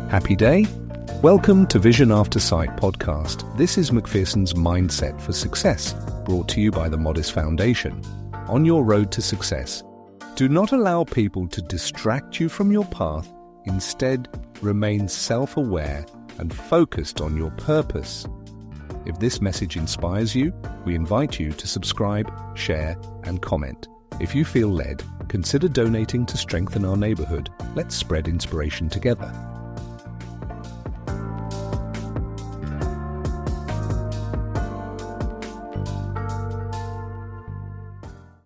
Happy day? Welcome to Vision After Sight podcast. This is Macpherson's Mindset for Success, brought to you by the Modest Foundation. On your road to success, do not allow people to distract you from your path. Instead, remain self-aware and focused on your purpose. If this message inspires you, we invite you to subscribe, share, and comment. If you feel led, consider donating to strengthen our neighborhood. Let's spread inspiration together.